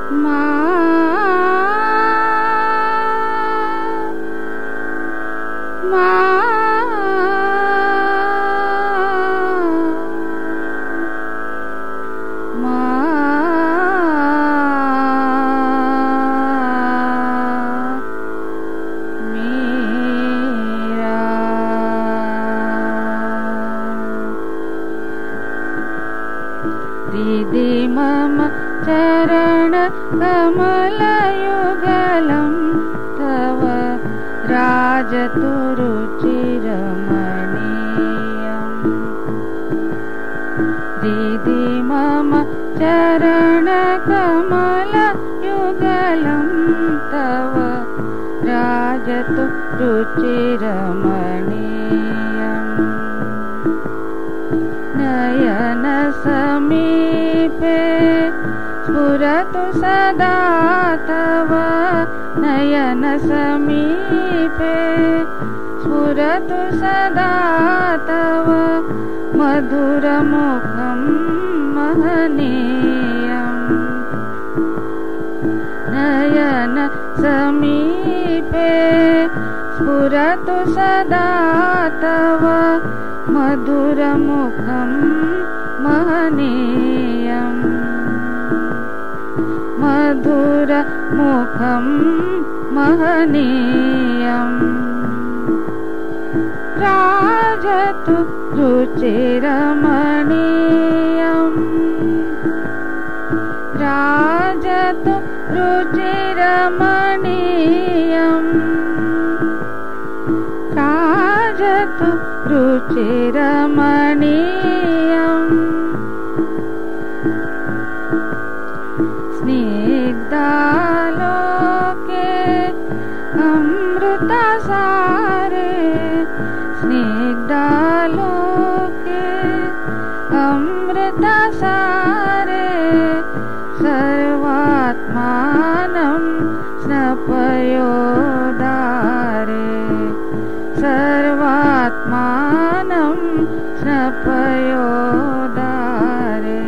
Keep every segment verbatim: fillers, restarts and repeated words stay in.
मा मा मा मेरा हृदि मम चरण कमलयुगलं तव राजतु रुचिरमणीयम् हृदि मम चरण कमलयुगलं तव राजतु रुचिरमणीयम् नयन समीपे स्फुरतु सदा तव नयन समीपे स्फुरतु सदा तव मधुरमुखं महनीयम् नयन समीपे स्फुरतु सदा तव मधुरमुखं महनीयम् मधुरमुखं महनीयम् राजतु रुचिरमणीयम् राजतु रुचिरमणीयम् राजतु रुचिरमणीयम् स्निग्धालोके अमृतसारे स्निग्धालोके अमृतसारे सर्वात्मानं स्नपयोदारे सर्वात्मानं स्नपयोदारे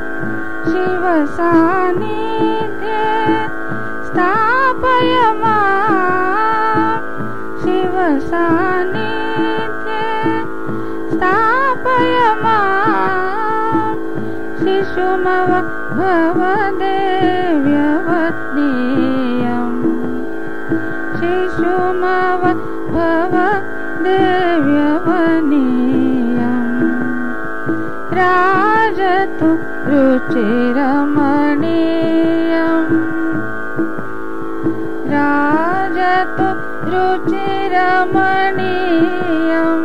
शिवसान्निध्ये स्थापय मां शिवसान्निध्ये स्थापय मां शिशुमव भवदेव्यवनीयम् शिशुमव भवदेव्यवनीयम् राजतु रुचिरमणीयम् राजतु रुचिरमणीयम्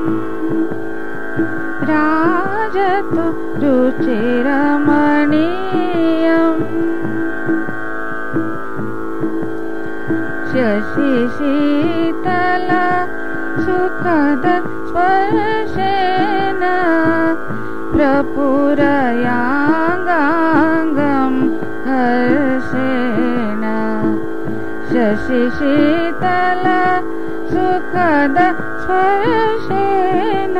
राजतु रुचिरमणीयम् शशिशीतल सुखद स्पर्शेन प्रपुरयाङ्गाङ्गं हर्षेण शशिशीतल सुखद स्पर्शेन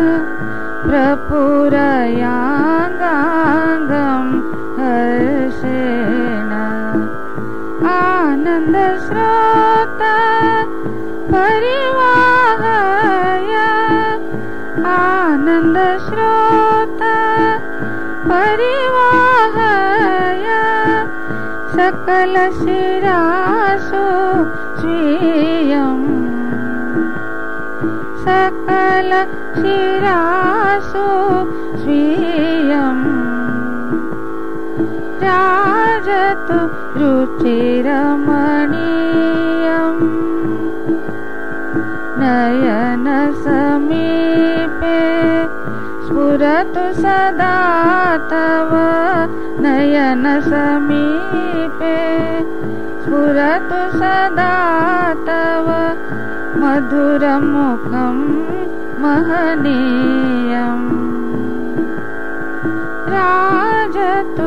प्रपुरयाङ्गाङ्गं हर्षेण आनन्दस्रोत परिवाहय आनन्दस्रोत परिवाहय सकलशिरासु स्वीयम् सकलशिरासु स्वीयम् राजतु रुचिरमणीयम् नयन समीपे स्फुरतु सदा तव नयन समीपे स्फुरतु सदा तव मधुरमुखं महनीयम् राजतु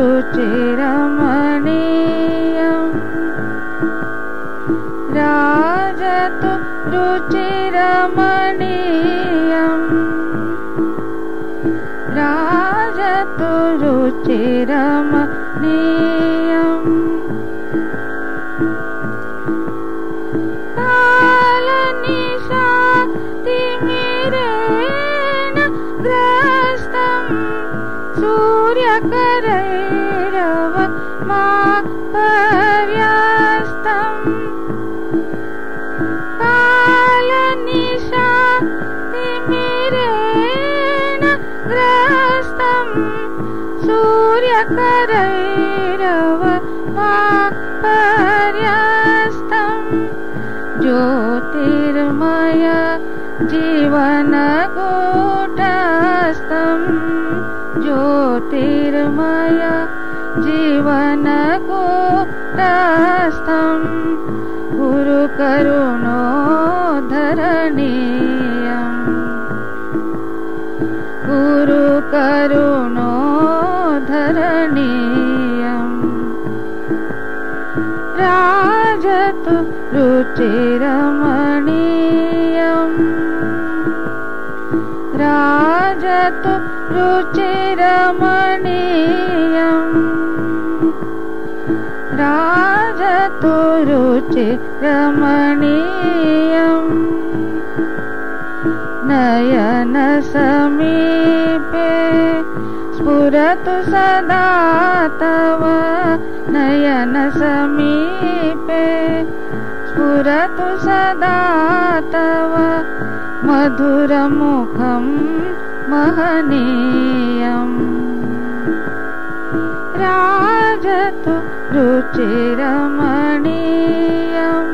रुचिरमणीयम् राजतु रुचिरमणीयम् राजतु रुचिरमणीयम् जीवनकूटस्थं ज्योतिर्मय जीवनकूटस्थं गुरुकरुणोद्धरणीयम् गुरुकरुणोद्धरणीयम् राजतु रुचिरमणीयम् राजतु रुचिरमणीयम् राजतु रुचिरमणीयम् नयन समीपे स्फुरतु सदा तव नयन समीपे स्फुरतु सदा तव मधुरमुखं महनीयम् राजतु रुचिरमणीयम्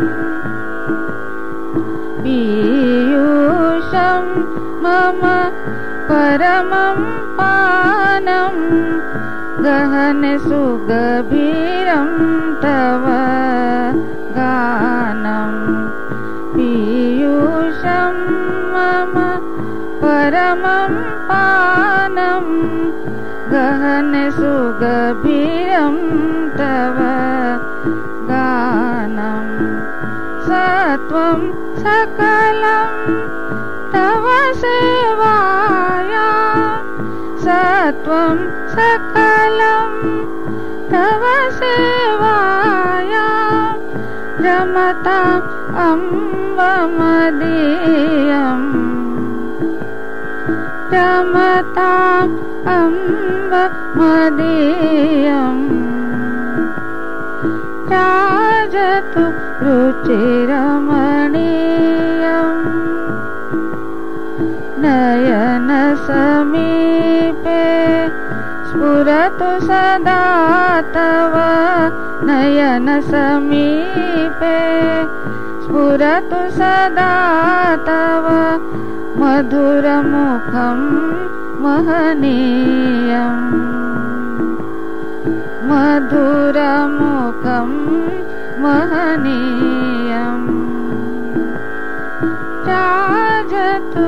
पीयूषं मम परमं पानं गहन सुगभीरं तव गानं पीयूषं मम परमं पानं गहन सुगभीरं तव गानं सत्वं सकलं तव सेवाया सत्वं सकलं तव सेवाया रमताम् अम्ब मदीयम् रमताम् अम्ब मदीयम् राजतु रुचिरमणीयम् नयन समीपे स्फुरतु सदा तव नयन समीपे स्फुरतु सदा तव मधुरमुखं महनीयम् मधुरमुखं महनीयम् राजतु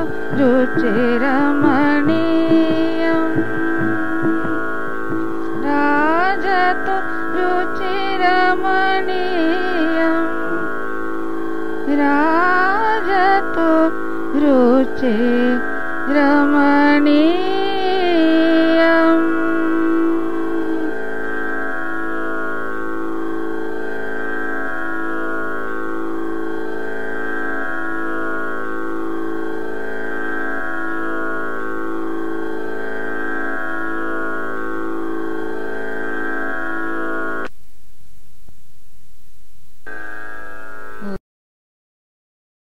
रुचिरमणीयम् राजतु रुचिरमणीयम् राजतु रुचिरमणीयम्।